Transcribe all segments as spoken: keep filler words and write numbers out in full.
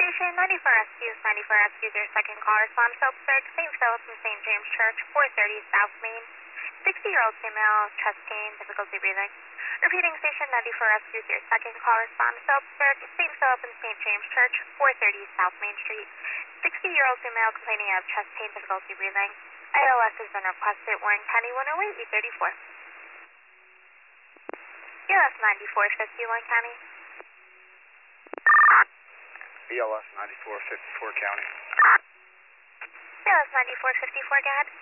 Station ninety-four Rescue, ninety-four Rescue, their second call response, Phelps Search, Saint Philip and Saint James Church, four thirty South Main. sixty-year-old female, chest pain, difficulty breathing. Repeating Station ninety-four Rescue, their second call response, Phelps Search, Saint Philip and Saint James Church, four thirty South Main Street. sixty-year-old female complaining of chest pain, difficulty breathing. A L S has been requested, Warren County one oh eight, E thirty-four. B L S ninety-four fifty, Warren County. B L S ninety-four fifty-four County. B L S ninety-four fifty-four, go ahead.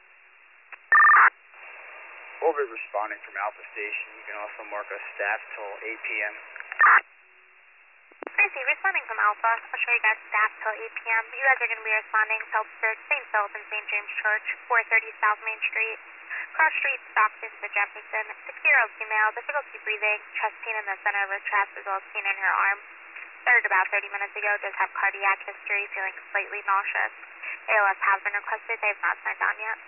We'll be responding from Alpha Station. You can also mark us staff till eight P M I see, responding from Alpha. I'll show you guys staff till eight P M You guys are going to be responding Phelps Search, Saint Philip and Saint James Church, four thirty South Main Street. Cross Street, Stockton to Jefferson. sixty-year-old female, difficulty breathing, chest pain in the center of her chest as well as pain in her arm. Started about thirty minutes ago, does have cardiac history, feeling slightly nauseous. A L S has been requested, they have not signed on yet.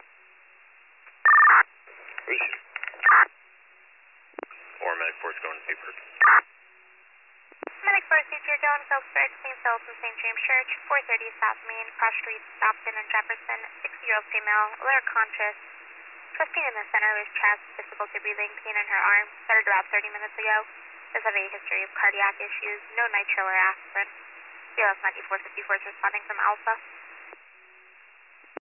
Or Medic Force going to Seaford. Medic Force Teacher going, Phelps Search, Saint Philip and Saint James Church, four thirty South Main, Cross Street, Stockton and Jefferson. sixty-year-old female, alert conscious. Chest pain in the center of his chest, difficulty breathing, pain in her arm. Started about thirty minutes ago. Does have a history of cardiac issues, no nitro or aspirin. B L S ninety-four fifty-four is responding from Alpha.